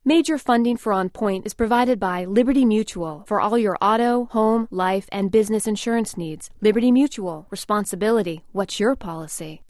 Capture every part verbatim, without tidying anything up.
Major funding for On Point is provided by Liberty Mutual for all your auto, home, life, and business insurance needs. Liberty Mutual. Responsibility. What's your policy?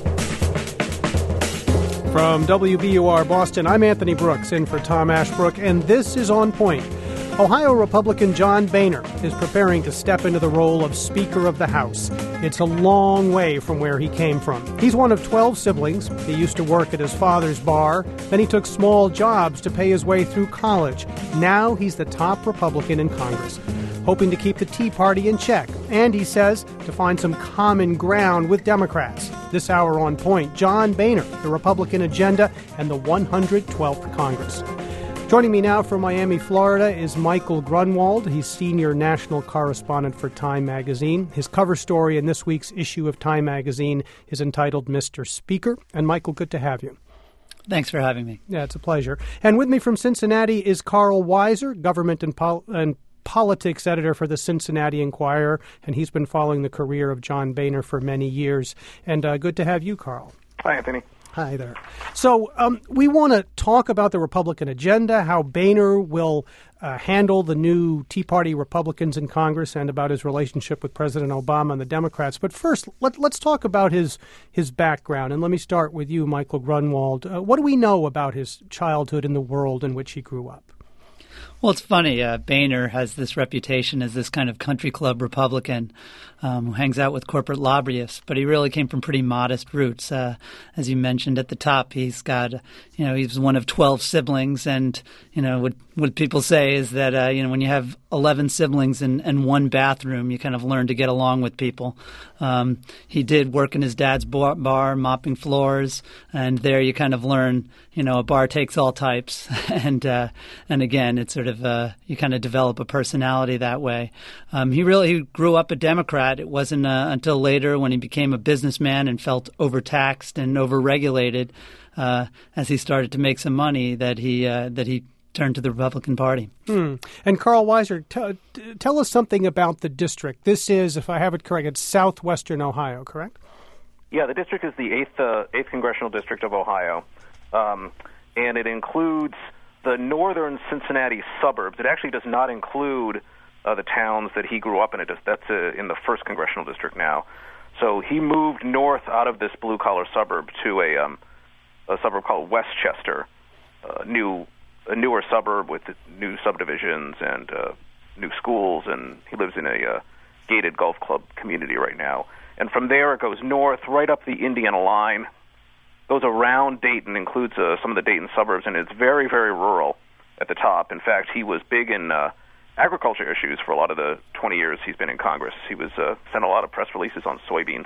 From W B U R Boston, I'm Anthony Brooks, in for Tom Ashbrook, and this is On Point. Ohio Republican John Boehner is preparing to step into the role of Speaker of the House. It's a long way from where he came from. He's one of twelve siblings. He used to work at his father's bar. Then he took small jobs to pay his way through college. Now he's the top Republican in Congress, hoping to keep the Tea Party in check. And, he says, to find some common ground with Democrats. This hour On Point, John Boehner, the Republican agenda, and the one hundred twelfth Congress. Joining me now from Miami, Florida, is Michael Grunwald. He's senior national correspondent for Time magazine. His cover story in this week's issue of Time magazine is entitled Mister Speaker. And, Michael, good to have you. Thanks for having me. Yeah, it's a pleasure. And with me from Cincinnati is Carl Weiser, government and, pol- and politics editor for the Cincinnati Enquirer, and he's been following the career of John Boehner for many years. And uh, good to have you, Carl. Hi, Anthony. Hi there. So um, we want to talk about the Republican agenda, how Boehner will uh, handle the new Tea Party Republicans in Congress, and about his relationship with President Obama and the Democrats. But first, let, let's talk about his his background. And let me start with you, Michael Grunwald. Uh, what do we know about his childhood and the world in which he grew up? Well, it's funny. Uh, Boehner has this reputation as this kind of country club Republican um, who hangs out with corporate lobbyists, but he really came from pretty modest roots. Uh, as you mentioned at the top, he's got, you know, he's one of twelve siblings, and, you know, what what people say is that, uh, you know, when you have eleven siblings in, in one bathroom, you kind of learn to get along with people. Um, he did work in his dad's bar, bar, mopping floors, and there you kind of learn, you know, a bar takes all types, and uh, and again, it's sort of uh, you kind of develop a personality that way. Um, he really he grew up a Democrat. It wasn't uh, until later, when he became a businessman and felt overtaxed and overregulated, uh, as he started to make some money, that he uh, that he turned to the Republican Party. Hmm. And Carl Weiser, t- t- tell us something about the district. This is, if I have it correct, it's southwestern Ohio, correct? Yeah, the district is the eighth uh, eighth congressional district of Ohio, um, and it includes the northern Cincinnati suburbs. It actually does not include uh, the towns that he grew up in. It does, that's uh, in the first congressional district now. So he moved north out of this blue-collar suburb to a, um, a suburb called Westchester, uh, new a newer suburb with new subdivisions and uh, new schools, and he lives in a uh, gated golf club community right now. And from there it goes north, right up the Indiana line, goes around Dayton, includes uh, some of the Dayton suburbs, and it's very, very rural at the top. In fact, he was big in uh, agriculture issues for a lot of the twenty years he's been in Congress. He was uh, sent a lot of press releases on soybeans.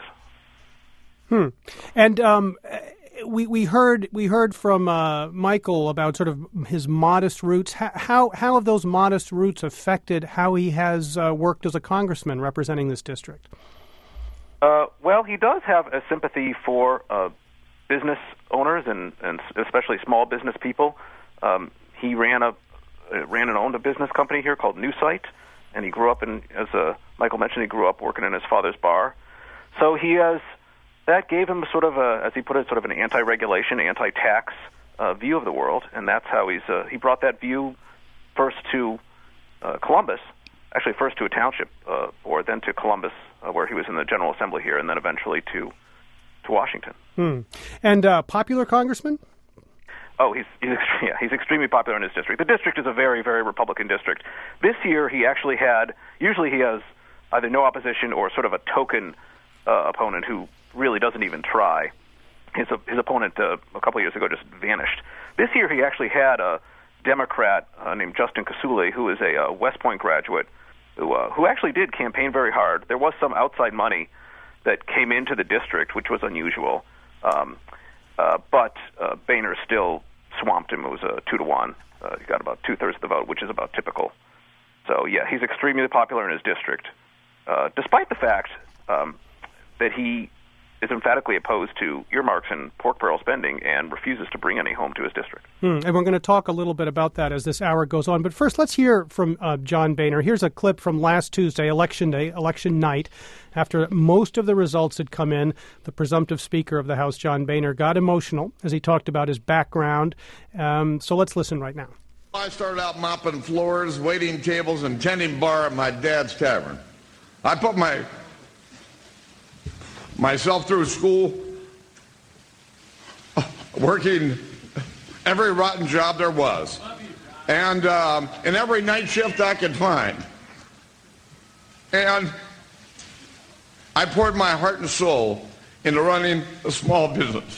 Hmm. And um, we we heard we heard from uh, Michael about sort of his modest roots. How how, how have those modest roots affected how he has uh, worked as a congressman representing this district? Uh, well, he does have a sympathy for uh, business owners and, and especially small business people. Um, he ran a uh, ran and owned a business company here called New Site, and he grew up in, as uh, Michael mentioned, he grew up working in his father's bar. So he has. That gave him sort of a, as he put it, sort of an anti-regulation, anti-tax uh, view of the world, and that's how he's uh, he brought that view first to uh, Columbus, actually first to a township uh, board, then to Columbus, uh, where he was in the General Assembly here, and then eventually to to Washington. Hmm. And uh, popular congressman? Oh, he's he's yeah, he's extremely popular in his district. The district is a very, very Republican district. This year, he actually had. Usually, he has either no opposition or sort of a token uh, opponent who really doesn't even try. His his opponent uh, a couple of years ago just vanished. This year he actually had a Democrat uh, named Justin Casule, who is a uh, West Point graduate, who uh, who actually did campaign very hard. There was some outside money that came into the district, which was unusual, um, uh, but uh, Boehner still swamped him. It was a two to one. Uh, he got about two thirds of the vote, which is about typical. So yeah, he's extremely popular in his district, uh, despite the fact um, that he is emphatically opposed to earmarks and pork barrel spending and refuses to bring any home to his district. Hmm. And we're going to talk a little bit about that as this hour goes on. But first, let's hear from uh, John Boehner. Here's a clip from last Tuesday, Election Day, election night. After most of the results had come in, the presumptive Speaker of the House, John Boehner, got emotional as he talked about his background. Um, so let's listen right now. I started out mopping floors, waiting tables, and tending bar at my dad's tavern. I put my myself through school, working every rotten job there was, and um, in every night shift I could find. And I poured my heart and soul into running a small business.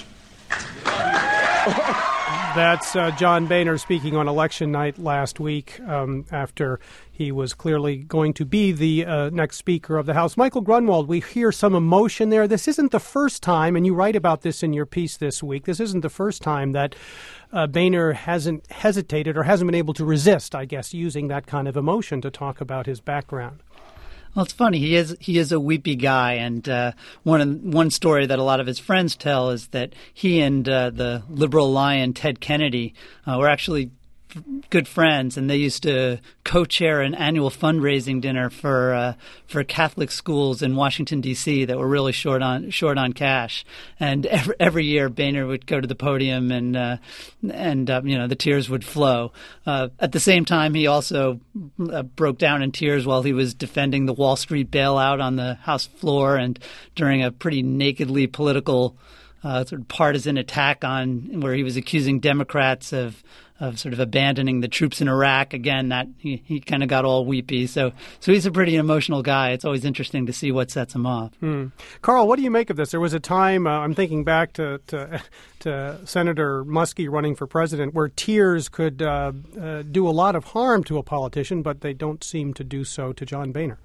That's uh, John Boehner speaking on election night last week um, after he was clearly going to be the uh, next Speaker of the House. Michael Grunwald, we hear some emotion there. This isn't the first time, and you write about this in your piece this week, this isn't the first time that uh, Boehner hasn't hesitated or hasn't been able to resist, I guess, using that kind of emotion to talk about his background. Well, it's funny. He is he is a weepy guy, and uh, one one story that a lot of his friends tell is that he and uh, the liberal lion Ted Kennedy uh, were actually f- good friends, and they used to co-chair an annual fundraising dinner for uh, for Catholic schools in Washington D C that were really short on short on cash. And every, every year, Boehner would go to the podium, and uh, and uh, you know the tears would flow. Uh, at the same time, he also uh, broke down in tears while he was defending the Wall Street bailout on the House floor, and during a pretty nakedly political uh, sort of partisan attack on where he was accusing Democrats of. of sort of abandoning the troops in Iraq. Again, that he, he kind of got all weepy. So so he's a pretty emotional guy. It's always interesting to see what sets him off. Hmm. Carl, what do you make of this? There was a time, uh, I'm thinking back to, to, to Senator Muskie running for president, where tears could uh, uh, do a lot of harm to a politician, but they don't seem to do so to John Boehner.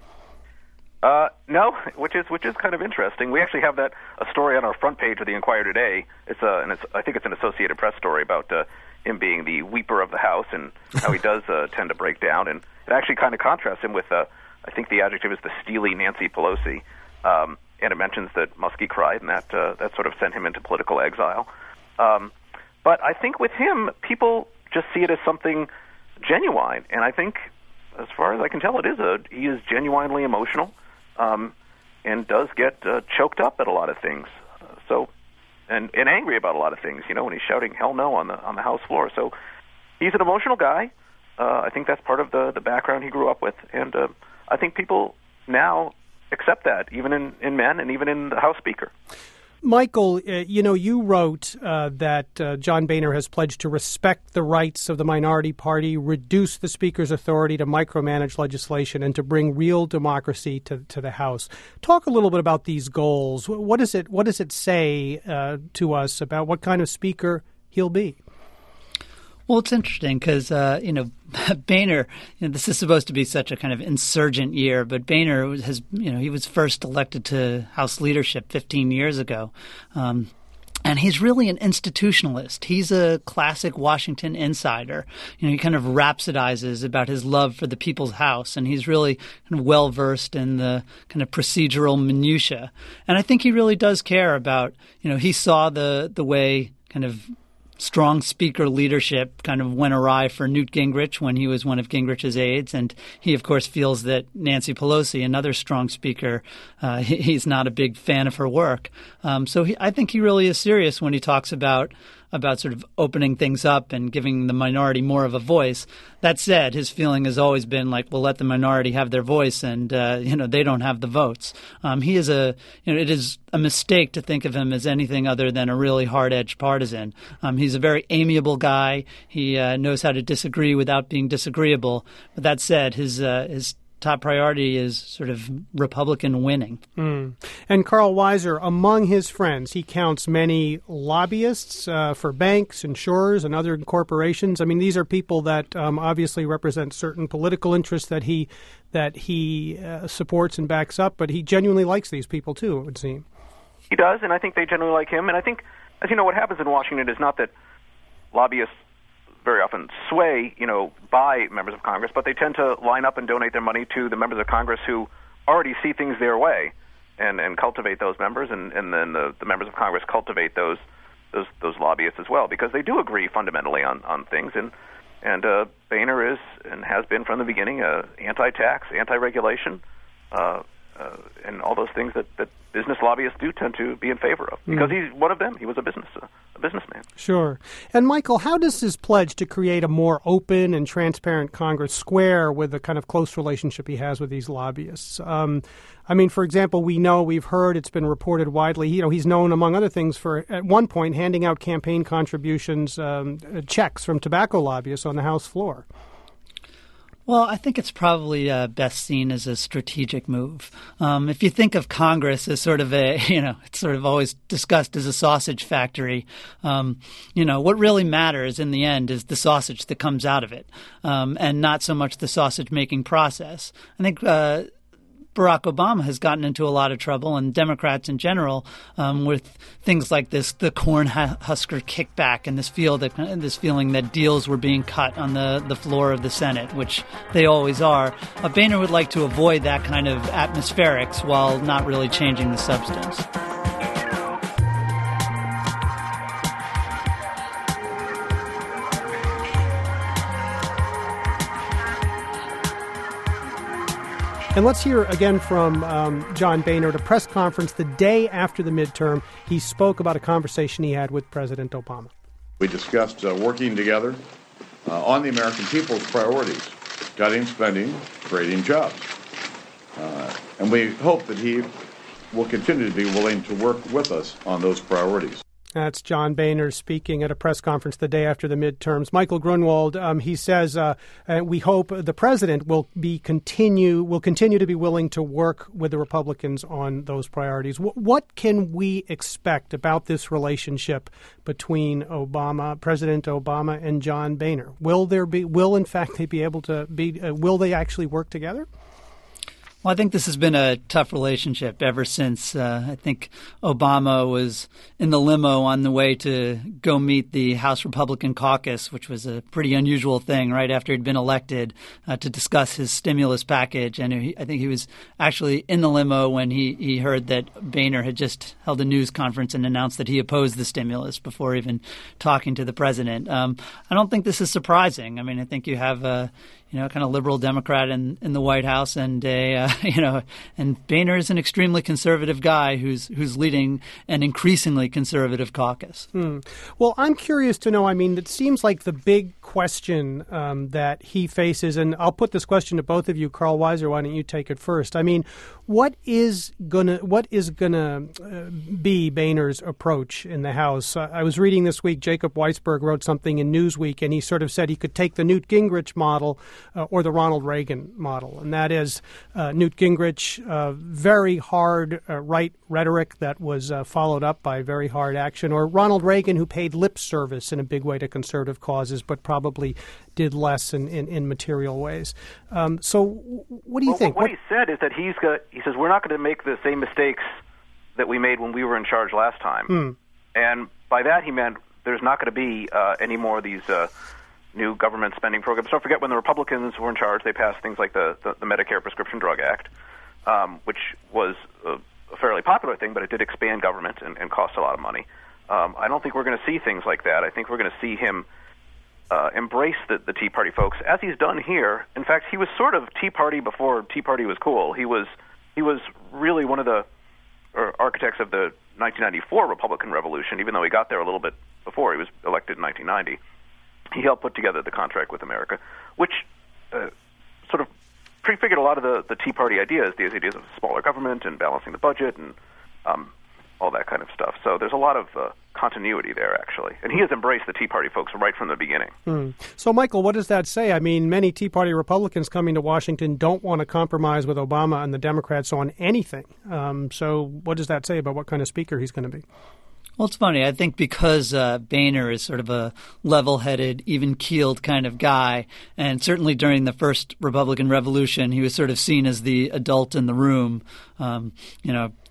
Uh, no, which is which is kind of interesting. We actually have that a story on our front page of the Inquirer today. It's a, and it's I think it's an Associated Press story about uh, him being the weeper of the House and how he does uh, tend to break down. And it actually kind of contrasts him with, uh, I think the adjective is the steely Nancy Pelosi. Um, and it mentions that Muskie cried, and that uh, that sort of sent him into political exile. Um, but I think with him, people just see it as something genuine, and I think, as far as I can tell, it is a he is genuinely emotional. Um, and does get uh, choked up at a lot of things, uh, so and, and angry about a lot of things. You know, when he's shouting "hell no" on the on the House floor. So he's an emotional guy. Uh, I think that's part of the the background he grew up with, and uh, I think people now accept that, even in, in men and even in the House Speaker. Michael, uh, you know, you wrote uh, that uh, John Boehner has pledged to respect the rights of the minority party, reduce the Speaker's authority to micromanage legislation, and to bring real democracy to, to the House. Talk a little bit about these goals. What does it What does it say uh, to us about what kind of Speaker he'll be? Well, it's interesting because, uh, you know, Boehner, you know, this is supposed to be such a kind of insurgent year, but Boehner has, you know, he was first elected to House leadership fifteen years ago. Um, and he's really an institutionalist. He's a classic Washington insider. You know, he kind of rhapsodizes about his love for the people's house, and he's really kind of well-versed in the kind of procedural minutia. And I think he really does care about, you know, he saw the the way kind of strong speaker leadership kind of went awry for Newt Gingrich when he was one of Gingrich's aides. And he, of course, feels that Nancy Pelosi, another strong speaker, uh, he, he's not a big fan of her work. Um, so he, I think he really is serious when he talks about about sort of opening things up and giving the minority more of a voice. That said, his feeling has always been like, well, let the minority have their voice, and uh, you know they don't have the votes. Um, he is a, you know, it is a mistake to think of him as anything other than a really hard-edged partisan. Um, he's a very amiable guy. He uh, knows how to disagree without being disagreeable. But that said, his uh, his top priority is sort of Republican winning. Mm. And Carl Weiser, among his friends, he counts many lobbyists uh, for banks, insurers, and other corporations. I mean, these are people that um, obviously represent certain political interests that he that he uh, supports and backs up, but he genuinely likes these people too, it would seem. He does, and I think they genuinely like him. And I think, as you know, what happens in Washington is not that lobbyists very often sway, you know, by members of Congress, but they tend to line up and donate their money to the members of Congress who already see things their way. and, and cultivate those members, and, and then the, the members of Congress cultivate those those those lobbyists as well, because they do agree fundamentally on, on things. And and uh, Boehner is and has been from the beginning uh, anti-tax, anti-regulation, uh, uh, and all those things that, that business lobbyists do tend to be in favor of, because mm. he's one of them. He was a business uh, a businessman. Sure. And Michael, how does his pledge to create a more open and transparent Congress square with the kind of close relationship he has with these lobbyists? Um, I mean, for example, we know, we've heard, it's been reported widely, you know, he's known, among other things, for at one point handing out campaign contributions, um, checks from tobacco lobbyists on the House floor. Well, I think it's probably uh, best seen as a strategic move. Um, if you think of Congress as sort of a, you know, it's sort of always discussed as a sausage factory, um, you know, what really matters in the end is the sausage that comes out of it, um, and not so much the sausage-making process. I think uh Barack Obama has gotten into a lot of trouble, and Democrats in general, um, with things like this, the corn husker kickback, and this feel that this feeling that deals were being cut on the, the floor of the Senate, which they always are. Uh, Boehner would like to avoid that kind of atmospherics while not really changing the substance. And let's hear again from um, John Boehner at a press conference the day after the midterm. He spoke about a conversation he had with President Obama. We discussed uh, working together uh, on the American people's priorities, cutting spending, creating jobs. Uh, and we hope that he will continue to be willing to work with us on those priorities. That's John Boehner speaking at a press conference the day after the midterms. Michael Grunwald, um, he says, uh, uh, we hope the president will be continue will continue to be willing to work with the Republicans on those priorities. W- what can we expect about this relationship between Obama, President Obama, and John Boehner? Will there be? Will in fact they be able to be? Uh, will they actually work together? Well, I think this has been a tough relationship ever since uh, I think Obama was in the limo on the way to go meet the House Republican caucus, which was a pretty unusual thing right after he'd been elected, uh, to discuss his stimulus package. And he, I think he was actually in the limo when he, he heard that Boehner had just held a news conference and announced that he opposed the stimulus before even talking to the president. Um, I don't think this is surprising. I mean, I think you have a you know, kind of liberal Democrat in, in the White House, and a uh, you know, and Boehner is an extremely conservative guy who's who's leading an increasingly conservative caucus. Hmm. Well, I'm curious to know. I mean, it seems like the big question um, that he faces, and I'll put this question to both of you, Carl Weiser. Why don't you take it first? I mean, what is gonna what is gonna uh, be Boehner's approach in the House? Uh, I was reading this week. Jacob Weisberg wrote something in Newsweek, and he sort of said he could take the Newt Gingrich model. Uh, or the Ronald Reagan model, and that is uh, Newt Gingrich, uh, very hard uh, right rhetoric that was uh, followed up by very hard action, or Ronald Reagan, who paid lip service in a big way to conservative causes, but probably did less in, in, in material ways. Um, so what do you well, think? What, what he said is that he's got, he says, we're not going to make the same mistakes that we made when we were in charge last time. Hmm. And by that he meant there's not going to be uh, any more of these uh, new government spending programs. Don't forget, when the Republicans were in charge, they passed things like the, the, the Medicare Prescription Drug Act, um, which was a, a fairly popular thing, but it did expand government and, and cost a lot of money. Um, I don't think we're going to see things like that. I think we're going to see him uh, embrace the, the Tea Party folks, as he's done here. In fact, he was sort of Tea Party before Tea Party was cool. He was he was really one of the or architects of the nineteen ninety-four Republican Revolution, even though he got there a little bit before. He was elected in nineteen ninety. He helped put together the Contract with America, which uh, sort of prefigured a lot of the, the Tea Party ideas, these ideas of smaller government and balancing the budget and um, all that kind of stuff. So there's a lot of uh, continuity there, actually. And he has embraced the Tea Party folks right from the beginning. Hmm. So, Michael, what does that say? I mean, many Tea Party Republicans coming to Washington don't want to compromise with Obama and the Democrats on anything. Um, so what does that say about what kind of speaker he's going to be? Well, it's funny. I think because uh, Boehner is sort of a level-headed, even-keeled kind of guy, and certainly during the first Republican Revolution, he was sort of seen as the adult in the room. Um, you know,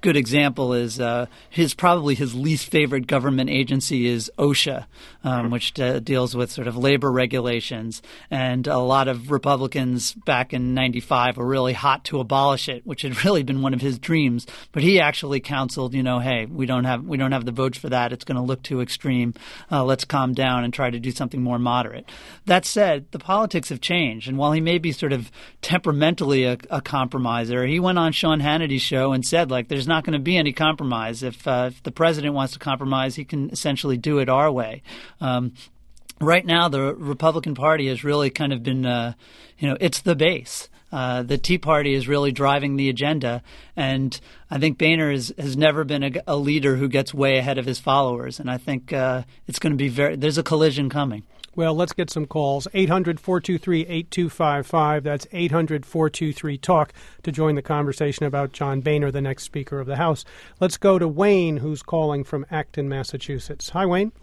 good example is uh, his probably his least favorite government agency is OSHA, um, which uh, deals with sort of labor regulations. And a lot of Republicans back in ninety-five were really hot to abolish it, which had really been one of his dreams. But he actually counseled, you know, hey, we don't have we don't have the votes for that. It's going to look too extreme. Uh, let's calm down and try to do something more moderate. That said, the politics have changed. And while he may be sort of temperamentally a, a compromiser, he went on Sean Hannity's show and said, like, there's not going to be any compromise. If, uh, if the president wants to compromise, he can essentially do it our way. Um, right now, the Republican Party has really kind of been, uh, you know, it's the base. Uh, the Tea Party is really driving the agenda, and I think Boehner is, has never been a, a leader who gets way ahead of his followers, and I think uh, it's going to be very – there's a collision coming. Well, let's get some calls. eight hundred, four two three, eight two five five. That's eight hundred, four two three, TALK to join the conversation about John Boehner, the next Speaker of the House. Let's go to Wayne, who's calling from Acton, Massachusetts. Hi, Wayne.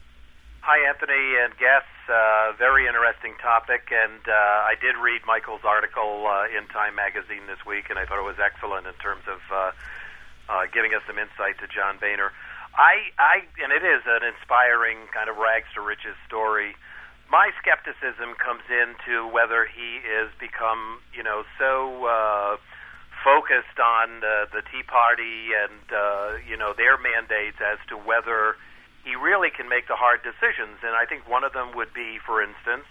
Hi, Anthony and guests. Uh, very interesting topic, and uh, I did read Michael's article uh, in Time magazine this week, and I thought it was excellent in terms of uh, uh, giving us some insight to John Boehner. I, I, and it is an inspiring kind of rags to riches story. My skepticism comes into whether he is become, you know, so uh, focused on uh, the Tea Party and, uh, you know, their mandates as to whether he really can make the hard decisions. And I think one of them would be, for instance,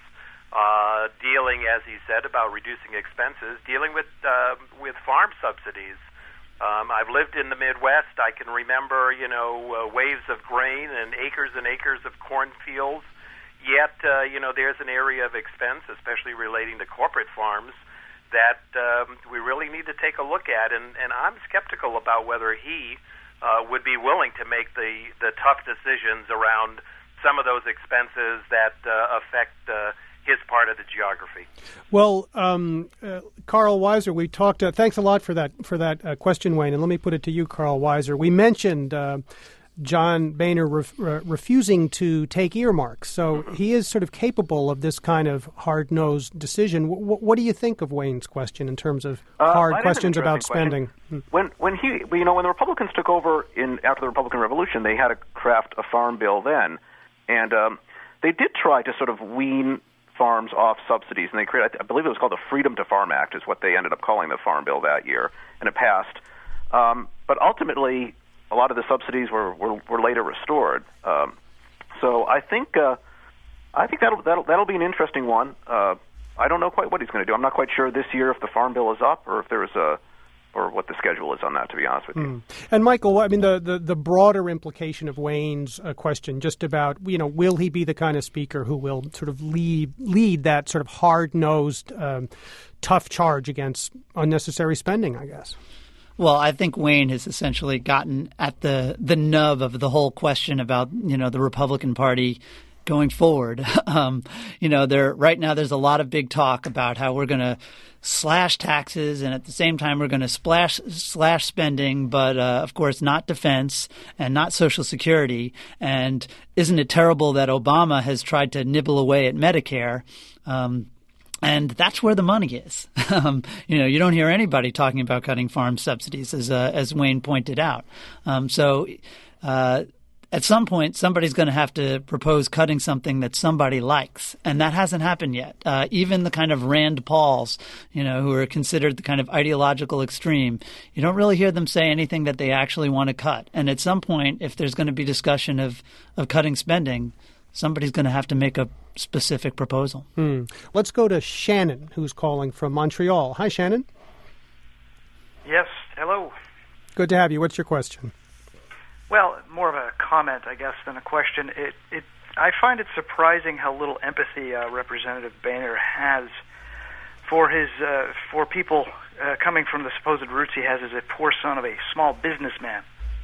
uh, dealing, as he said, about reducing expenses, dealing with uh, with farm subsidies. Um, I've lived in the Midwest. I can remember, you know, uh, waves of grain and acres and acres of cornfields. Yet, uh, you know, there's an area of expense, especially relating to corporate farms, that um, we really need to take a look at. And, and I'm skeptical about whether he uh, would be willing to make the, the tough decisions around some of those expenses that uh, affect uh, his part of the geography. Well, um, uh, Carl Weiser, we talked. Uh, thanks a lot for that for that uh, question, Wayne. And let me put it to you, Carl Weiser. We mentioned uh, John Boehner ref, uh, refusing to take earmarks, so mm-hmm. he is sort of capable of this kind of hard-nosed decision. W- w- what do you think of Wayne's question in terms of uh, hard questions about spending? Question. When when he, you know, when the Republicans took over in after the Republican Revolution, they had to craft a farm bill then, and um, they did try to sort of wean farms off subsidies, and they created, I believe it was called the Freedom to Farm Act is what they ended up calling the farm bill that year, and it passed. Um, but ultimately, a lot of the subsidies were, were, were later restored. Um, so I think uh, I think that'll, that'll that'll be an interesting one. Uh, I don't know quite what he's going to do. I'm not quite sure this year if the farm bill is up or if there's a or what the schedule is on that, to be honest with you. Mm. And, Michael, I mean, the, the, the broader implication of Wayne's uh, question, just about, you know, will he be the kind of speaker who will sort of lead, lead that sort of hard-nosed, um, tough charge against unnecessary spending, I guess? Well, I think Wayne has essentially gotten at the, the nub of the whole question about, you know, the Republican Party going forward. Um, you know, there right now there's a lot of big talk about how we're going to slash taxes and at the same time we're going to splash slash spending, but uh, of course not defense and not Social Security. And isn't it terrible that Obama has tried to nibble away at Medicare? Um, And that's where the money is. um, you know, you don't hear anybody talking about cutting farm subsidies, as uh, as Wayne pointed out. Um, so uh, at some point, somebody's going to have to propose cutting something that somebody likes, and that hasn't happened yet. Uh, even the kind of Rand Pauls, you know, who are considered the kind of ideological extreme, you don't really hear them say anything that they actually want to cut. And at some point, if there's going to be discussion of, of cutting spending, somebody's going to have to make a specific proposal. Hmm. Let's go to Shannon, who's calling from Montreal. Hi, Shannon. Yes, hello. Good to have you. What's your question? Well, more of a comment, I guess, than a question. It, it, I find it surprising how little empathy uh, Representative Boehner has for his uh, for people uh, coming from the supposed roots he has as a poor son of a small businessman.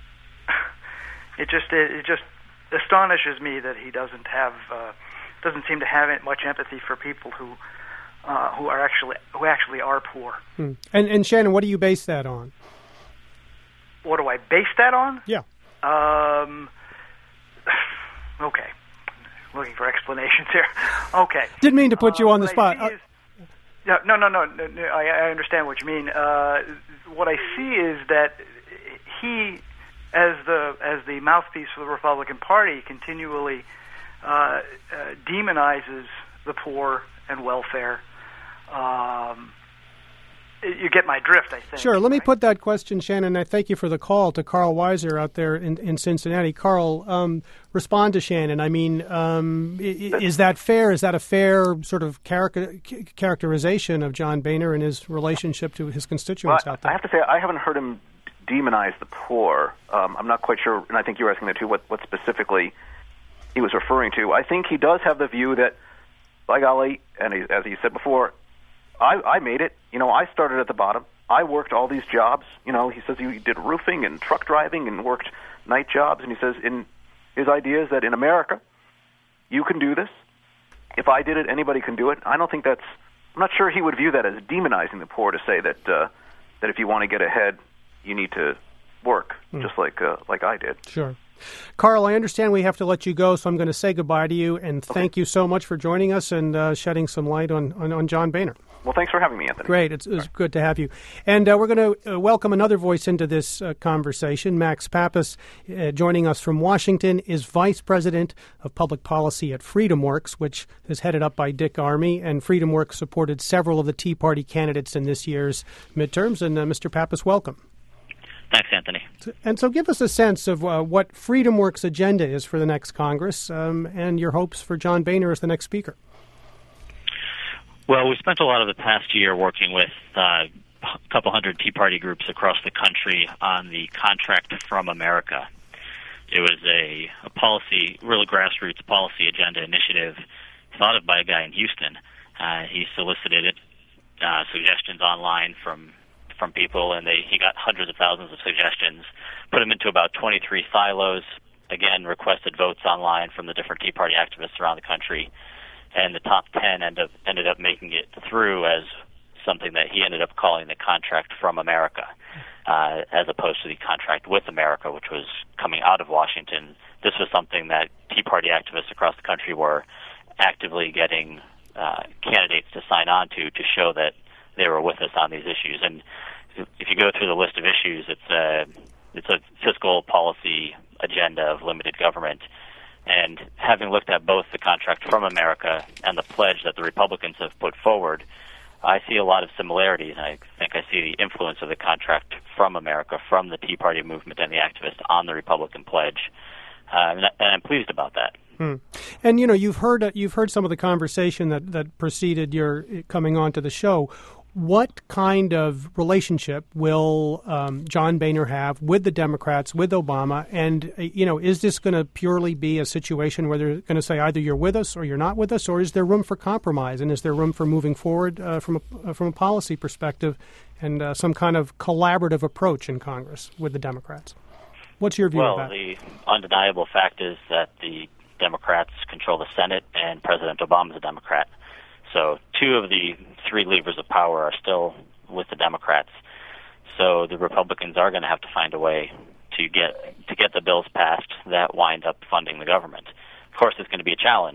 it just it, it just astonishes me that he doesn't have uh, doesn't seem to have much empathy for people who uh, who are actually who actually are poor. Hmm. And and Shannon, what do you base that on? What do I base that on? Yeah. Um. Okay. Looking for explanations here. Okay. Didn't mean to put uh, you on the spot. Is, uh, no, no, no, no, no. I, I understand what you mean. Uh, what I see is that he, as the as the mouthpiece for the Republican Party, continually uh, uh, demonizes the poor and welfare. Um, You get my drift, I think. Sure. Let me right? put that question, Shannon. I thank you for the call to Carl Weiser out there in, in Cincinnati. Carl, um, respond to Shannon. I mean, um, is that fair? Is that a fair sort of char- characterization of John Boehner and his relationship to his constituents well, out there? I have to say, I haven't heard him demonize the poor. Um, I'm not quite sure, and I think you were asking that too, what, what specifically he was referring to. I think he does have the view that, by golly, and he, as he said before, I, I made it. You know, I started at the bottom. I worked all these jobs. You know, he says he did roofing and truck driving and worked night jobs. And he says in his idea is that in America, you can do this. If I did it, anybody can do it. I don't think that's. I'm not sure he would view that as demonizing the poor to say that uh, that if you want to get ahead, you need to work mm. just like uh, like I did. Sure. Carl, I understand we have to let you go, so I'm going to say goodbye to you and okay. thank you so much for joining us and uh, shedding some light on, on, on John Boehner. Well, thanks for having me, Anthony. Great. It's, it's good to have you. And uh, we're going to uh, welcome another voice into this uh, conversation. Max Pappas, uh, joining us from Washington, is Vice President of Public Policy at FreedomWorks, which is headed up by Dick Armey. And FreedomWorks supported several of the Tea Party candidates in this year's midterms. And uh, Mister Pappas, welcome. Thanks, Anthony. And so give us a sense of uh, what FreedomWorks' agenda is for the next Congress um, and your hopes for John Boehner as the next Speaker. Well, we spent a lot of the past year working with uh, a couple hundred Tea Party groups across the country on the Contract from America. It was a, a policy, really grassroots policy agenda initiative thought of by a guy in Houston. Uh, he solicited uh, suggestions online from from people, and they he got hundreds of thousands of suggestions, put them into about twenty-three silos, again, requested votes online from the different Tea Party activists around the country, and the top ten end up, ended up making it through as something that he ended up calling the Contract from America, uh, as opposed to the Contract with America, which was coming out of Washington. This was something that Tea Party activists across the country were actively getting uh, candidates to sign on to to show that they were with us on these issues. And if you go through the list of issues, it's a, it's a fiscal policy agenda of limited government. And having looked at both the Contract from America and the pledge that the Republicans have put forward, I see a lot of similarities. I think I see the influence of the Contract from America, from the Tea Party movement and the activists on the Republican pledge. Uh, and, and I'm pleased about that. Hmm. And, you know, you've heard uh, you've heard some of the conversation that, that preceded your coming on to the show. What kind of relationship will um, John Boehner have with the Democrats, with Obama? And, uh, you know, is this going to purely be a situation where they're going to say either you're with us or you're not with us, or is there room for compromise? And is there room for moving forward uh, from, a, uh, from a policy perspective and uh, some kind of collaborative approach in Congress with the Democrats? What's your view well, of that? Well, the undeniable fact is that the Democrats control the Senate and President Obama is a Democrat. So two of the three levers of power are still with the Democrats. So the Republicans are going to have to find a way to get to get the bills passed that wind up funding the government. Of course, it's going to be a challenge.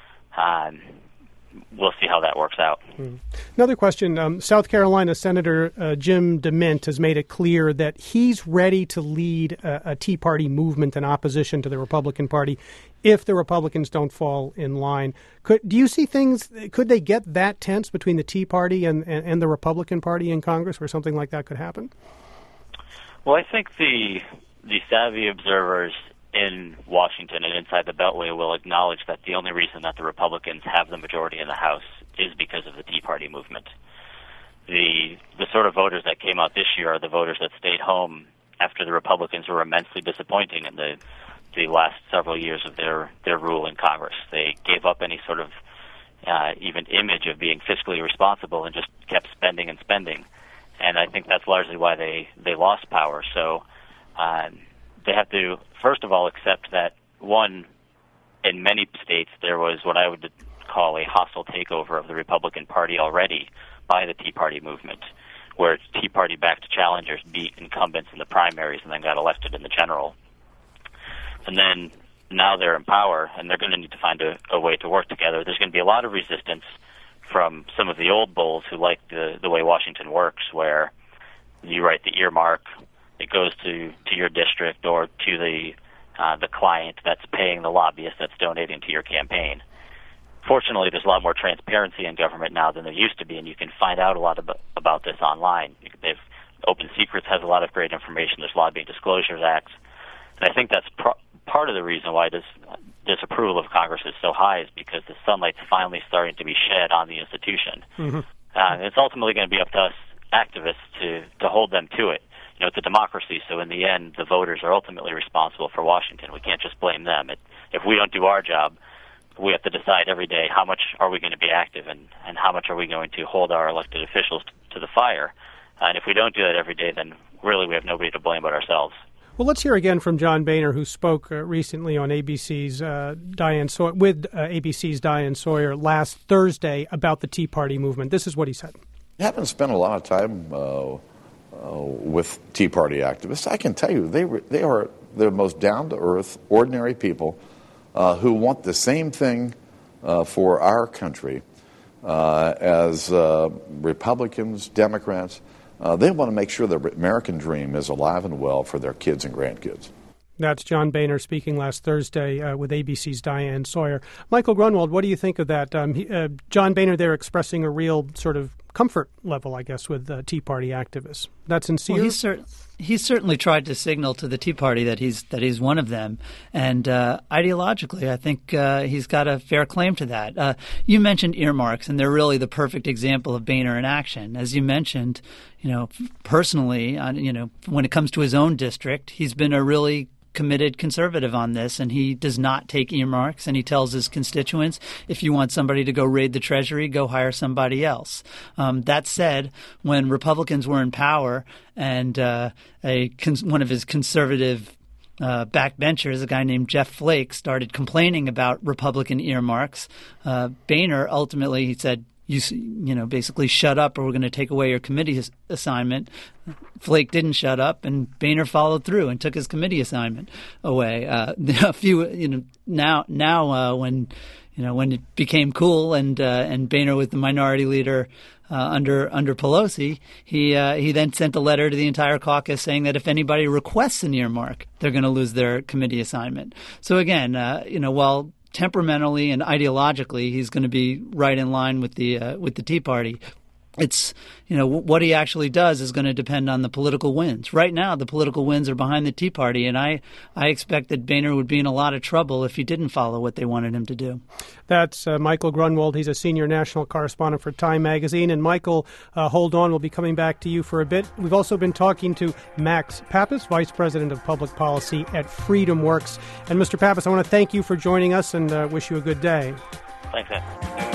Um, we'll see how that works out. Mm. Another question. Um, South Carolina Senator uh, Jim DeMint has made it clear that he's ready to lead a, a Tea Party movement in opposition to the Republican Party if the Republicans don't fall in line. Could, do you see things, could they get that tense between the Tea Party and, and, and the Republican Party in Congress where something like that could happen? Well, I think the the savvy observers in Washington and inside the Beltway will acknowledge that the only reason that the Republicans have the majority in the House is because of the Tea Party movement. The the sort of voters that came out this year are the voters that stayed home after the Republicans were immensely disappointing in the the last several years of their, their rule in Congress. They gave up any sort of uh, even image of being fiscally responsible and just kept spending and spending. And I think that's largely why they, they lost power. So um, they have to, first of all, accept that, one, in many states there was what I would call a hostile takeover of the Republican Party already by the Tea Party movement, where Tea Party-backed challengers beat incumbents in the primaries and then got elected in the general. And then now they're in power, and they're going to need to find a, a way to work together. There's going to be a lot of resistance from some of the old bulls who like the, the way Washington works, where you write the earmark, it goes to, to your district or to the uh, the client that's paying the lobbyist that's donating to your campaign. Fortunately, there's a lot more transparency in government now than there used to be, and you can find out a lot about, about this online. They've, Open Secrets has a lot of great information. There's Lobbying Disclosures Acts. And I think that's pro- part of the reason why this disapproval of Congress is so high is because the sunlight's finally starting to be shed on the institution. Mm-hmm. Uh, it's ultimately going to be up to us activists to, to hold them to it. You know, it's a democracy, so in the end, the voters are ultimately responsible for Washington. We can't just blame them. It, if we don't do our job, we have to decide every day how much are we going to be active and, and how much are we going to hold our elected officials to, to the fire. Uh, and if we don't do that every day, then really we have nobody to blame but ourselves. Well, let's hear again from John Boehner, who spoke uh, recently on A B C's uh, Diane Sawyer, with uh, A B C's Diane Sawyer last Thursday about the Tea Party movement. This is what he said. I haven't spent a lot of time uh, uh, with Tea Party activists. I can tell you they re- they are the most down-to-earth, ordinary people uh, who want the same thing uh, for our country uh, as uh, Republicans, Democrats. Uh, they want to make sure the American dream is alive and well for their kids and grandkids. That's John Boehner speaking last Thursday uh, with A B C's Diane Sawyer. Michael Grunwald, what do you think of that? Um, he, uh, John Boehner there expressing a real sort of comfort level, I guess, with uh, Tea Party activists. That's sincere? Well, he's, cer- he's certainly tried to signal to the Tea Party that he's that he's one of them. And uh, ideologically, I think uh, he's got a fair claim to that. Uh, you mentioned earmarks, and they're really the perfect example of Boehner in action. As you mentioned, you know, personally, uh, you know, when it comes to his own district, he's been a really committed conservative on this, and he does not take earmarks, and he tells his constituents, if you want somebody to go raid the Treasury, go hire somebody else. Um, that said, when Republicans were in power and uh, a cons- one of his conservative uh, backbenchers, a guy named Jeff Flake, started complaining about Republican earmarks, uh, Boehner ultimately, he said, You, you know, basically shut up or we're going to take away your committee ass- assignment. Flake didn't shut up, and Boehner followed through and took his committee assignment away. Uh, a few, you know, now now uh, when you know when it became cool and uh, and Boehner was the minority leader uh, under under Pelosi, he uh, he then sent a letter to the entire caucus saying that if anybody requests an earmark, they're going to lose their committee assignment. So again, uh, you know, while temperamentally and ideologically, he's going to be right in line with the uh, with the Tea Party. It's, you know, what he actually does is going to depend on the political winds. Right now, the political winds are behind the Tea Party, and I, I expect that Boehner would be in a lot of trouble if he didn't follow what they wanted him to do. That's uh, Michael Grunwald. He's a senior national correspondent for Time Magazine. And Michael, uh, hold on. We'll be coming back to you for a bit. We've also been talking to Max Pappas, Vice President of Public Policy at Freedom Works. And Mister Pappas, I want to thank you for joining us and uh, wish you a good day. Thanks, Ed.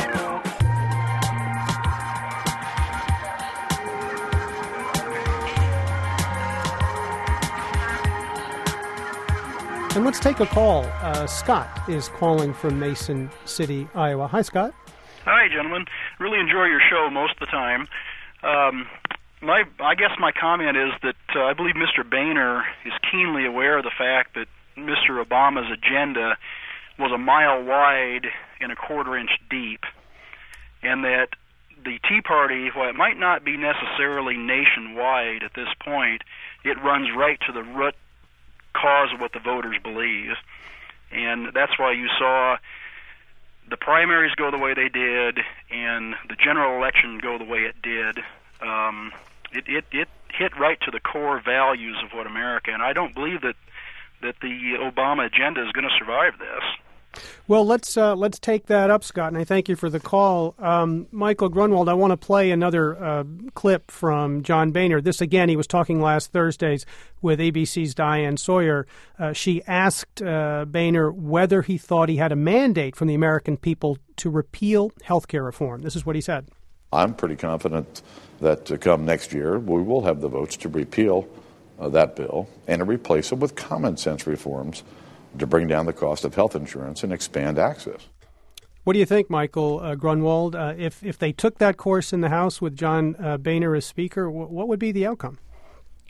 And let's take a call. Uh, Scott is calling from Mason City, Iowa. Hi, Scott. Hi, gentlemen. Really enjoy your show most of the time. Um, my, I guess my comment is that uh, I believe Mister Boehner is keenly aware of the fact that Mister Obama's agenda was a mile wide and a quarter inch deep, and that the Tea Party, while it might not be necessarily nationwide at this point, it runs right to the root cause of what the voters believe. And that's why you saw the primaries go the way they did and the general election go the way it did. Um, it, it, it hit right to the core values of what America, and I don't believe that, that the Obama agenda is going to survive this. Well, let's uh, let's take that up, Scott, and I thank you for the call. Um, Michael Grunwald, I want to play another uh, clip from John Boehner. This, again, he was talking last Thursdays with A B C's Diane Sawyer. Uh, she asked uh, Boehner whether he thought he had a mandate from the American people to repeal health care reform. This is what he said. I'm pretty confident that to come next year, we will have the votes to repeal uh, that bill and to replace it with common sense reforms to bring down the cost of health insurance and expand access. What do you think, Michael uh, Grunwald? Uh, if if they took that course in the House with John uh, Boehner as Speaker, w- what would be the outcome?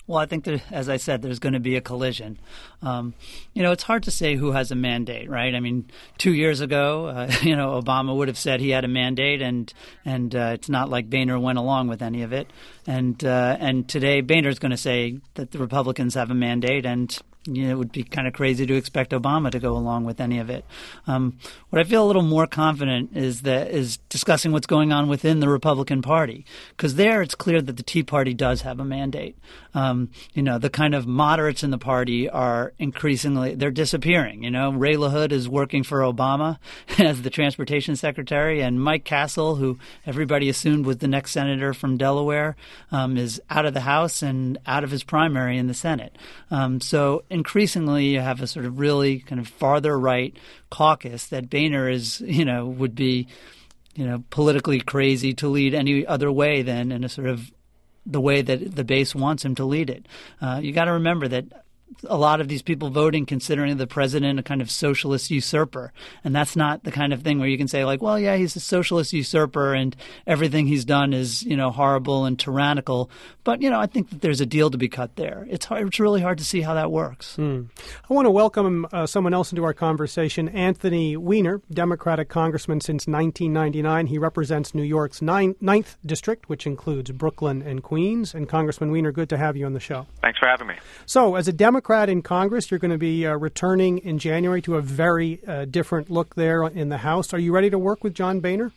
Well, I think that, as I said, there's going to be a collision. Um, you know, it's hard to say who has a mandate, right? I mean, two years ago, uh, you know, Obama would have said he had a mandate, and and uh, it's not like Boehner went along with any of it. And uh, and today, Boehner's going to say that the Republicans have a mandate, and you know, it would be kind of crazy to expect Obama to go along with any of it. Um, what I feel a little more confident is that is discussing what's going on within the Republican Party, because there it's clear that the Tea Party does have a mandate. Um, you know, the kind of moderates in the party are increasingly they're disappearing. You know, Ray LaHood is working for Obama as the transportation secretary, and Mike Castle, who everybody assumed was the next senator from Delaware, um, is out of the House and out of his primary in the Senate. Um, so increasingly, you have a sort of really kind of farther right caucus that Boehner is, you know, would be, you know, politically crazy to lead any other way than in a sort of the way that the base wants him to lead it. Uh, you got to remember that a lot of these people voting considering the president a kind of socialist usurper. And that's not the kind of thing where you can say like, well, yeah, he's a socialist usurper and everything he's done is, you know, horrible and tyrannical. But, you know, I think that there's a deal to be cut there. It's hard, it's really hard to see how that works. Hmm. I want to welcome uh, someone else into our conversation, Anthony Weiner, Democratic congressman since nineteen ninety-nine. He represents New York's nine, ninth District, which includes Brooklyn and Queens. And Congressman Weiner, good to have you on the show. Thanks for having me. So, as a Democrat in Congress, you're going to be uh, returning in January to a very uh, different look there in the House. Are you ready to work with John Boehner?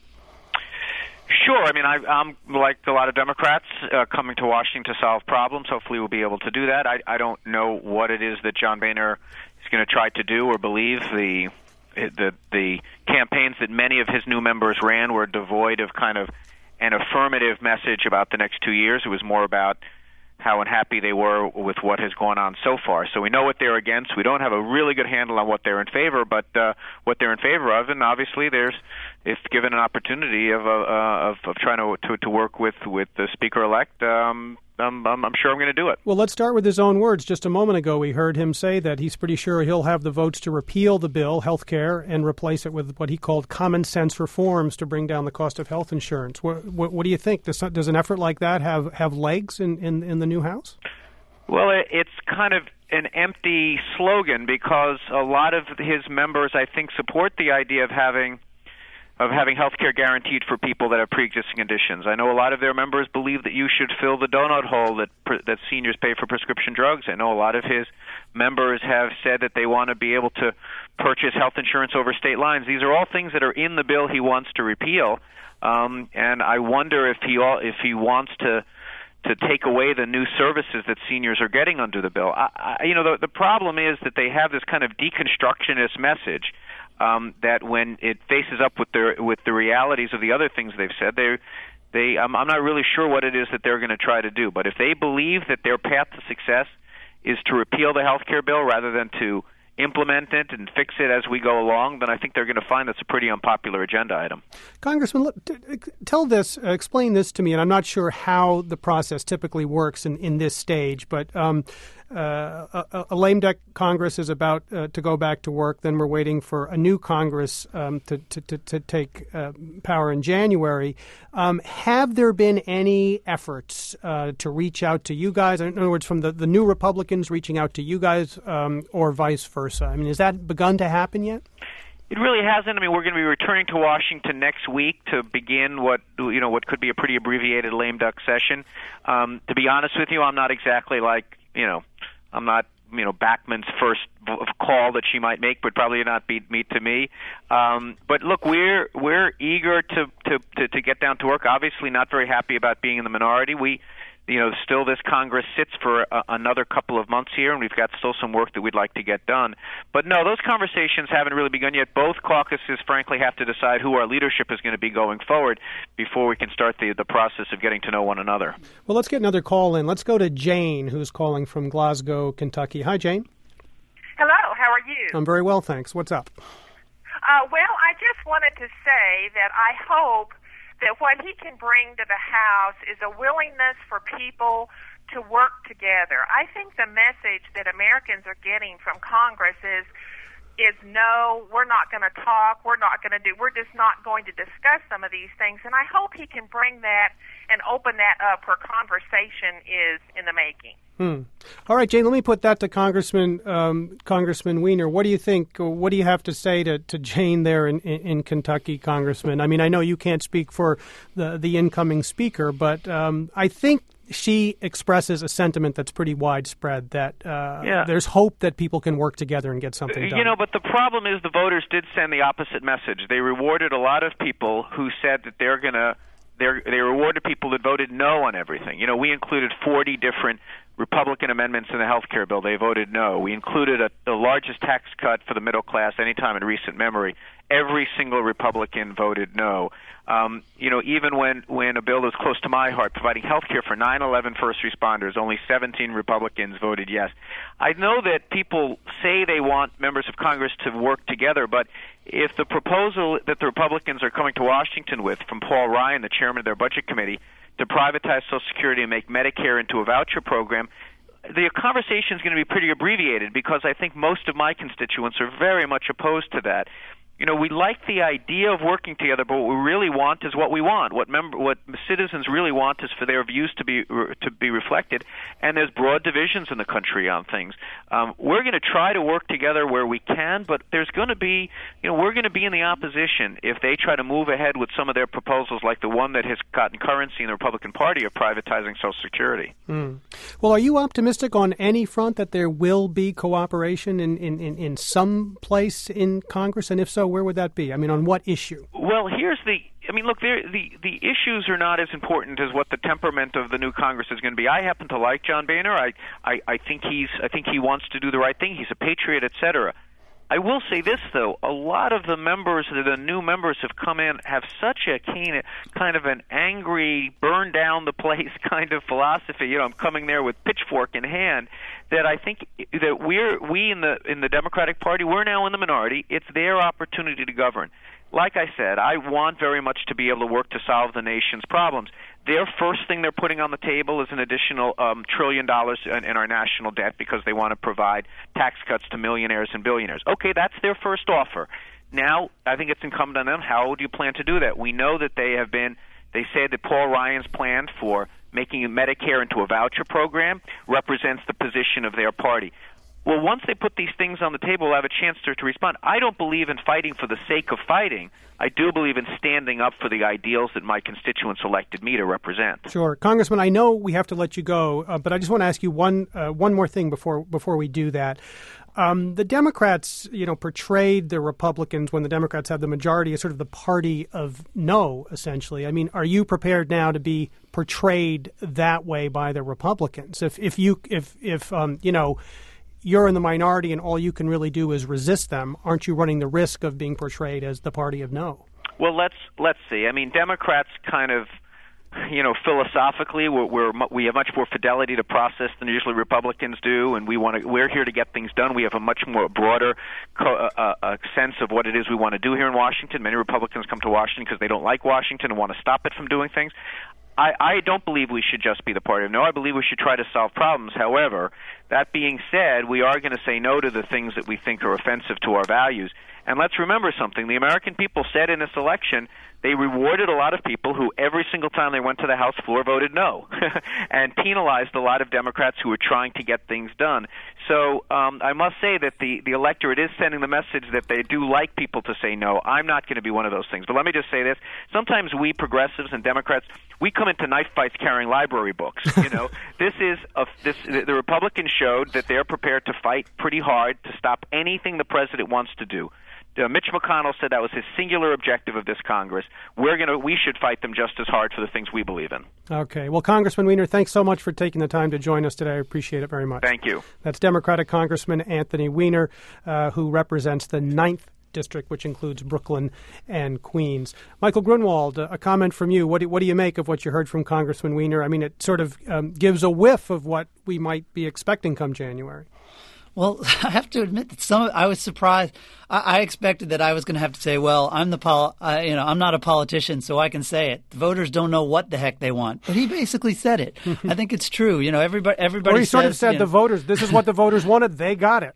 Sure. I mean, I, I'm like a lot of Democrats uh, coming to Washington to solve problems. Hopefully we'll be able to do that. I, I don't know what it is that John Boehner is going to try to do or believe. The, the, the campaigns that many of his new members ran were devoid of kind of an affirmative message about the next two years. It was more about how unhappy they were with what has gone on so far. So we know what they're against. We don't have a really good handle on what they're in favor, but uh, what they're in favor of, and obviously there's, if given an opportunity of uh, of, of trying to, to to work with with the Speaker-elect, um, I'm, I'm, I'm sure I'm going to do it. Well, let's start with his own words. Just a moment ago, we heard him say that he's pretty sure he'll have the votes to repeal the bill, health care, and replace it with what he called common sense reforms to bring down the cost of health insurance. What, what, what do you think? Does, does an effort like that have, have legs in, in, in the new House? Well, it's kind of an empty slogan because a lot of his members, I think, support the idea of having of having health care guaranteed for people that have pre-existing conditions. I know a lot of their members believe that you should fill the donut hole that that seniors pay for prescription drugs. I know a lot of his members have said that they want to be able to purchase health insurance over state lines. These are all things that are in the bill he wants to repeal, um, and I wonder if he if he wants to to take away the new services that seniors are getting under the bill. I, I, you know, the, the problem is that they have this kind of deconstructionist message. Um, that when it faces up with the with the realities of the other things they've said, they they um, I'm not really sure what it is that they're going to try to do. But if they believe that their path to success is to repeal the health care bill rather than to implement it and fix it as we go along, then I think they're going to find that's a pretty unpopular agenda item. Congressman, look, t- tell this, uh, explain this to me, and I'm not sure how the process typically works in, in this stage, but um, uh, a, a lame duck Congress is about uh, to go back to work. Then we're waiting for a new Congress um, to, to, to, to take uh, power in January. Um, have there been any efforts uh, to reach out to you guys? In other words, from the, the new Republicans reaching out to you guys um, or vice versa? I mean, has that begun to happen yet? It really hasn't. I mean, we're going to be returning to Washington next week to begin what you know what could be a pretty abbreviated lame duck session. Um, to be honest with you, I'm not exactly like you know, I'm not you know Backman's first call that she might make would probably not be me to me. Um, but look, we're we're eager to, to to to get down to work. Obviously, not very happy about being in the minority. We. You know, still this Congress sits for a, another couple of months here, and we've got still some work that we'd like to get done. But no, those conversations haven't really begun yet. Both caucuses, frankly, have to decide who our leadership is going to be going forward before we can start the, the process of getting to know one another. Well, let's get another call in. Let's go to Jane, who's calling from Glasgow, Kentucky. Hi, Jane. Hello, how are you? I'm very well, thanks. What's up? Uh, well, I just wanted to say that I hope that what he can bring to the House is a willingness for people to work together. I think the message that Americans are getting from Congress is is no, we're not going to talk, we're not going to do, we're just not going to discuss some of these things. And I hope he can bring that and open that up where conversation is in the making. Hmm. All right, Jane, let me put that to Congressman um, Congressman Wiener. What do you think? What do you have to say to, to Jane there in, in, in Kentucky, Congressman? I mean, I know you can't speak for the, the incoming speaker, but um, I think she expresses a sentiment that's pretty widespread, that uh, yeah. there's hope that people can work together and get something done. You know, but the problem is the voters did send the opposite message. They rewarded a lot of people who said that they're going to They're, they rewarded people that voted no on everything. You know, we included forty different Republican amendments in the health care bill. They voted no. We included a, the largest tax cut for the middle class any time in recent memory. Every single Republican voted no. Um, you know, even when, when a bill that was close to my heart, providing health care for nine eleven first responders, only seventeen Republicans voted yes. I know that people say they want members of Congress to work together, but if the proposal that the Republicans are coming to Washington with from Paul Ryan, the chairman of their budget committee, to privatize Social Security and make Medicare into a voucher program, the conversation is going to be pretty abbreviated because I think most of my constituents are very much opposed to that. You know, we like the idea of working together, but what we really want is what we want. What member, what citizens really want is for their views to be to be reflected. And there's broad divisions in the country on things. Um, we're going to try to work together where we can, but there's going to be, you know, we're going to be in the opposition if they try to move ahead with some of their proposals, like the one that has gotten currency in the Republican Party of privatizing Social Security. Mm. Well, are you optimistic on any front that there will be cooperation in, in, in, in some place in Congress? And if so, where would that be? I mean, on what issue? Well, here's the I mean, look, the the issues are not as important as what the temperament of the new Congress is going to be. I happen to like John Boehner. I, I, I think he's I think he wants to do the right thing. He's a patriot, et cetera. I will say this, though. A lot of the members, the new members have come in, have such a keen, kind of an angry, burn down the place kind of philosophy. You know, I'm coming there with pitchfork in hand, that I think that we're, we in the in the Democratic Party, we're now in the minority. It's their opportunity to govern. Like I said, I want very much to be able to work to solve the nation's problems. Their first thing they're putting on the table is an additional um, trillion dollars in, in our national debt because they want to provide tax cuts to millionaires and billionaires. Okay, that's their first offer. Now, I think it's incumbent on them. How do you plan to do that? We know that they have been, they say that Paul Ryan's plan for making Medicare into a voucher program represents the position of their party. Well, once they put these things on the table, we'll have a chance to, to respond. I don't believe in fighting for the sake of fighting. I do believe in standing up for the ideals that my constituents elected me to represent. Sure. Congressman, I know we have to let you go, uh, but I just want to ask you one uh, one more thing before before we do that. Um, the Democrats, you know, portrayed the Republicans, when the Democrats have the majority, as sort of the party of no, essentially. I mean, are you prepared now to be portrayed that way by the Republicans? If if you if if um, you know, you're in the minority and all you can really do is resist them, aren't you running the risk of being portrayed as the party of no? Well, let's let's see. I mean, Democrats kind of, you know, philosophically, we're, we're we have much more fidelity to process than usually Republicans do, and we want to. We're here to get things done. We have a much more broader co- uh, uh, sense of what it is we want to do here in Washington. Many Republicans come to Washington because they don't like Washington and want to stop it from doing things. I, I don't believe we should just be the party of no. I believe we should try to solve problems. However, that being said, we are going to say no to the things that we think are offensive to our values. And let's remember something. The American people said in this election they rewarded a lot of people who every single time they went to the House floor voted no and penalized a lot of Democrats who were trying to get things done. So um, I must say that the, the electorate is sending the message that they do like people to say no. I'm not going to be one of those things. But let me just say this. Sometimes we progressives and Democrats, we come into knife fights carrying library books. You know, this is a, this the Republicans showed that they're prepared to fight pretty hard to stop anything the president wants to do. Uh, Mitch McConnell said that was his singular objective of this Congress. We're gonna, we should fight them just as hard for the things we believe in. Okay. Well, Congressman Wiener, thanks so much for taking the time to join us today. I appreciate it very much. Thank you. That's Democratic Congressman Anthony Weiner, uh, who represents the ninth District, which includes Brooklyn and Queens. Michael Grunwald, a comment from you. What do, what do you make of what you heard from Congressman Weiner? I mean, it sort of um, gives a whiff of what we might be expecting come January. Well, I have to admit that some. I was surprised. I, I expected that I was going to have to say, "Well, I'm the pol. Uh, you know, I'm not a politician, so I can say it." The voters don't know what the heck they want, but he basically said it. I think it's true. You know, everybody. Everybody. Or he says, sort of said you the know, voters. This is what the voters wanted. They got it.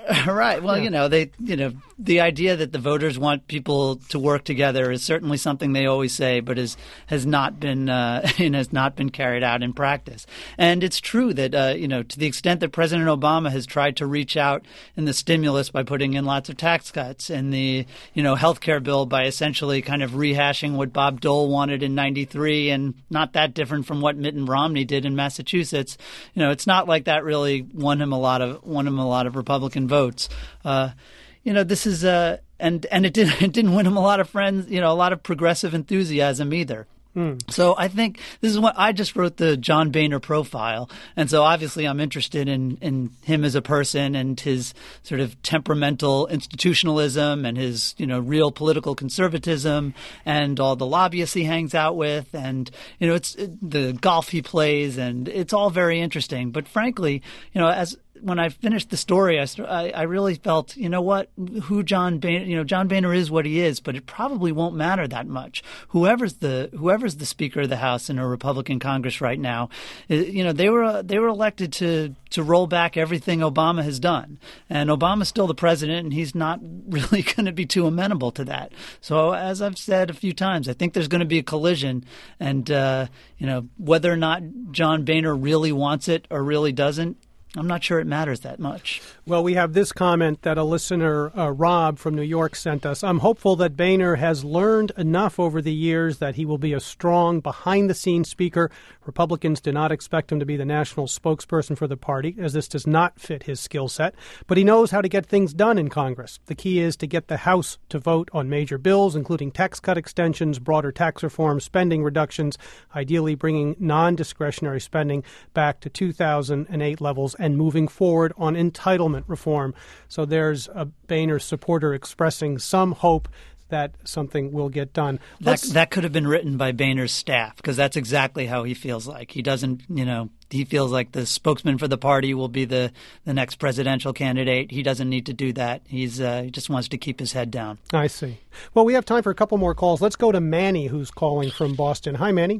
Right. Well, Yeah. you know, they, you know, the idea that the voters want people to work together is certainly something they always say, but is has not been uh, and has not been carried out in practice. And it's true that uh, you know, to the extent that President Obama has tried to reach out in the stimulus by putting in lots of tax cuts, and the you know health care bill by essentially kind of rehashing what Bob Dole wanted in ninety-three, and not that different from what Mitt Romney did in Massachusetts. You know, it's not like that really won him a lot of won him a lot of Republican votes. Uh, you know, this is uh, and and it didn't it didn't win him a lot of friends. You know, a lot of progressive enthusiasm either. Mm. So I think this is what I just wrote the John Boehner profile. And so obviously I'm interested in, in him as a person and his sort of temperamental institutionalism and his, you know, real political conservatism and all the lobbyists he hangs out with. And, you know, it's it, the golf he plays, and it's all very interesting. But frankly, you know, as when I finished the story, I, I, I really felt, you know what, who John Boehner, you know, John Boehner is what he is, but it probably won't matter that much. Whoever's the whoever's the Speaker of the House in a Republican Congress right now, you know, they were they were elected to to roll back everything Obama has done, and Obama's still the president, and he's not really going to be too amenable to that. So, as I've said a few times, I think there's going to be a collision, and uh, you know, whether or not John Boehner really wants it or really doesn't, I'm not sure it matters that much. Well, we have this comment that a listener, uh, Rob from New York, sent us. I'm hopeful that Boehner has learned enough over the years that he will be a strong, behind-the-scenes speaker. Republicans do not expect him to be the national spokesperson for the party, as this does not fit his skill set. But he knows how to get things done in Congress. The key is to get the House to vote on major bills, including tax cut extensions, broader tax reform, spending reductions, ideally bringing non-discretionary spending back to two thousand eight levels, and moving forward on entitlement reform. So there's a Boehner supporter expressing some hope that something will get done. That, that could have been written by Boehner's staff, because that's exactly how he feels like. He doesn't, you know, he feels like the spokesman for the party will be the, the next presidential candidate. He doesn't need to do that. He's uh, he just wants to keep his head down. I see. Well, we have time for a couple more calls. Let's go to Manny, who's calling from Boston. Hi, Manny.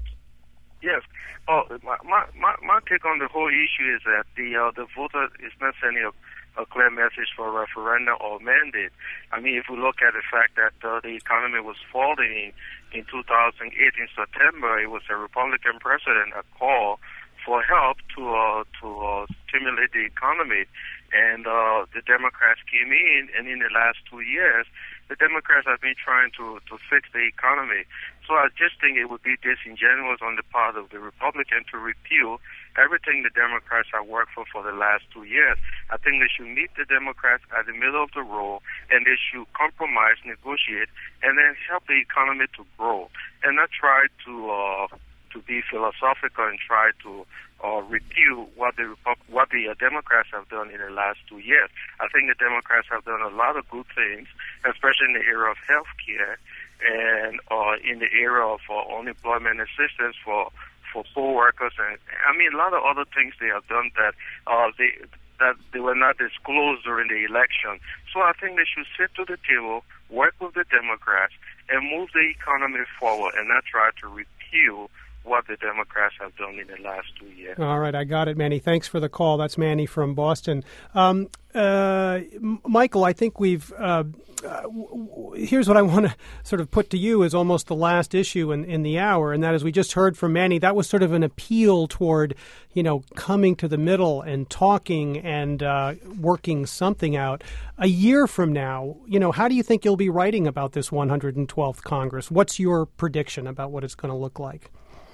Yes. Oh, my, my, my, my take on the whole issue is that the uh, the voter is not sending a, a clear message for referendum or mandate. I mean, if we look at the fact that uh, the economy was falling in, in two thousand eight in September, it was a Republican president that called for help to uh, to uh, stimulate the economy, and uh, the Democrats came in, and in the last two years, the Democrats have been trying to, to fix the economy. So I just think it would be disingenuous on the part of the Republican to repeal everything the Democrats have worked for for the last two years. I think they should meet the Democrats at the middle of the road, and they should compromise, negotiate, and then help the economy to grow, and not try to uh, to be philosophical and try to uh, repeal what the Repub- what the uh, Democrats have done in the last two years. I think the Democrats have done a lot of good things, especially in the area of health care and uh, in the area of uh, unemployment assistance for for poor workers, and I mean a lot of other things they have done that uh, they that they were not disclosed during the election. So I think they should sit to the table, work with the Democrats, and move the economy forward, and not try to repeal what the Democrats have done in the last two years. All right, I got it, Manny. Thanks for the call. That's Manny from Boston. Um, uh, Michael, I think we've uh, uh, w- here's what I want to sort of put to you as almost the last issue in, in the hour, and that is we just heard from Manny. That was sort of an appeal toward, you know, coming to the middle and talking and uh, working something out. A year from now, you know, how do you think you'll be writing about this one hundred twelfth Congress? What's your prediction about what it's going to look like?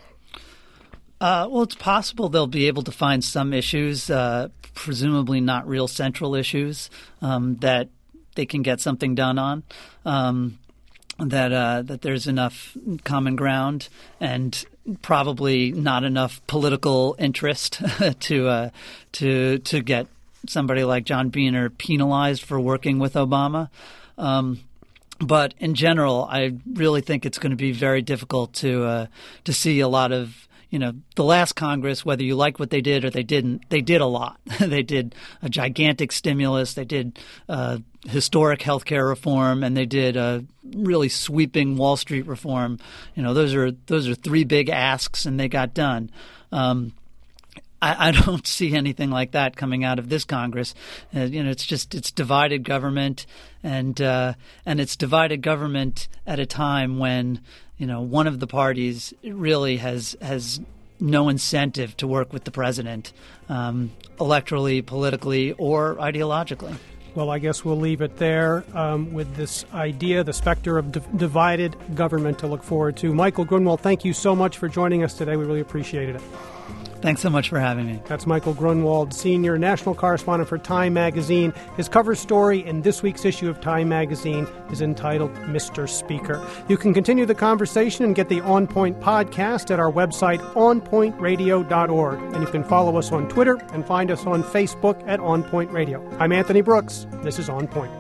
Uh, well, it's possible they'll be able to find some issues, uh, presumably not real central issues, um, that they can get something done on, um, that uh, that there's enough common ground and probably not enough political interest to uh, to to get somebody like John Boehner penalized for working with Obama. Um, but in general, I really think it's going to be very difficult to uh, to see a lot of. You know, the last Congress, whether you like what they did or they didn't, they did a lot. They did a gigantic stimulus. They did uh, historic health care reform, and they did a really sweeping Wall Street reform. You know, those are those are three big asks, and they got done. Um, I, I don't see anything like that coming out of this Congress. Uh, you know, it's just it's divided government, and uh, and it's divided government at a time when, you know, one of the parties really has has no incentive to work with the president, um, electorally, politically, or ideologically. Well, I guess we'll leave it there um, with this idea, the specter of d- divided government to look forward to. Michael Grunwald, thank you so much for joining us today. We really appreciated it. Thanks so much for having me. That's Michael Grunwald, senior national correspondent for Time Magazine. His cover story in this week's issue of Time Magazine is entitled Mister Speaker. You can continue the conversation and get the On Point podcast at our website, on point radio dot org. And you can follow us on Twitter and find us on Facebook at On Point Radio. I'm Anthony Brooks. This is On Point.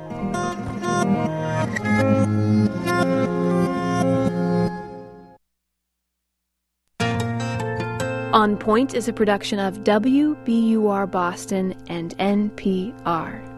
On Point is a production of W B U R Boston and N P R.